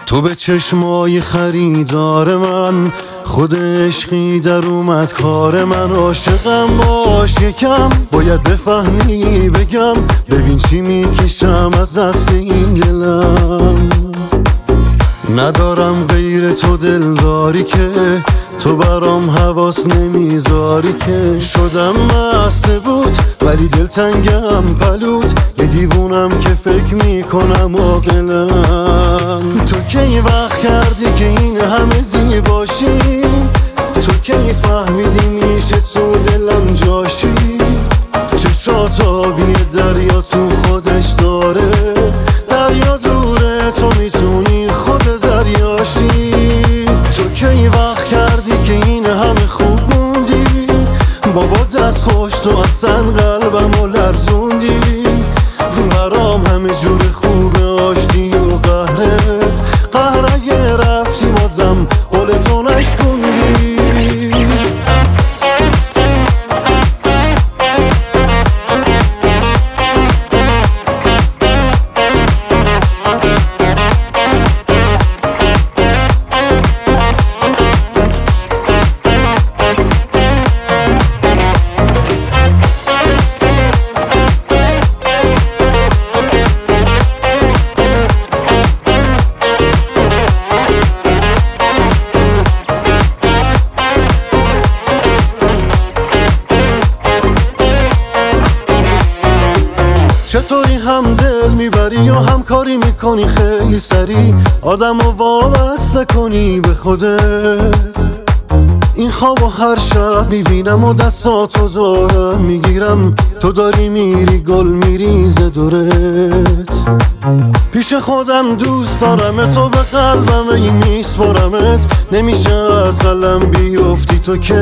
تو به چشمای خریدار من، خود عشقی در اومد کار من. عاشقم باش یکم، باید بفهمی بگم، ببین چی میکشم از دست این دلم. ندارم غیر تو دلداری که تو برام حواس نمیذاری که. شدم مست بود ولی دلتنگم پلوت، یه دیوونم که فکر میکنم عاقلم. تو کی وقت کردی که این همه زیباشی؟ تو کی فهمیدی میشه تو دلم جاشی؟ چشات آبی دریا تو خودش داره، دریا دوره تو میتونی خود دریاشی. تو کی وقت کردی که این همه خوب موندی؟ بابا دست خوش تو اصلا قلبمو لرزوندی. برام همه جور خوبه آشتی و قهرت، قهر اگه رفتی بازم قولتو نشکوندی. چطوری هم دل میبری یا هم کاری میکنی خیلی سریع، آدمو وابسته کنی به خودت. این خوابو هر شب میبینم و دستاتو دارم میگیرم، تو داری میری گل میریزه دورت. پیش خودم دوست دارم تو، به قلبم این میسپارمت، نمیشه از قلم بیفتی تو که.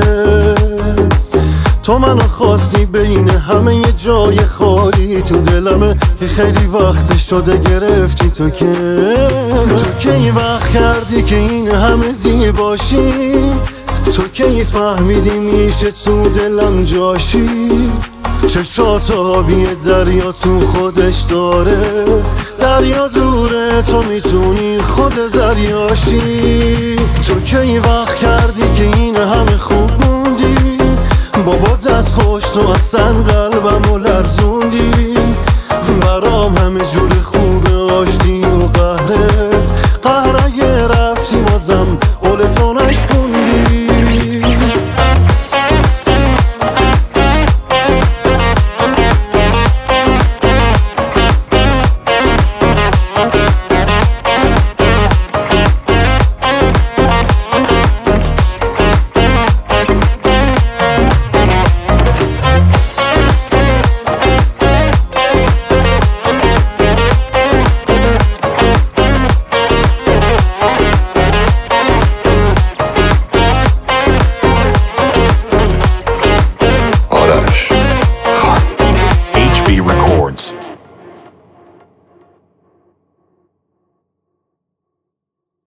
تو منو خواستی بین همه یه جای خالی تو دلمه که خیلی وقت شده گرفتی تو که. تو کی وقت کردی که این همه زیباشی؟ تو کی فهمیدی میشه تو دلم جاشی؟ چشات آبی دریا تو خودش داره، دریا دوره تو میتونی خود دریاشی. تو کی وقت کردی که این همه خوب موندی؟ بابا دست خوش تو اصلا قلبمو لرزوندی. برام همه جور خوبه آشتی و قهره،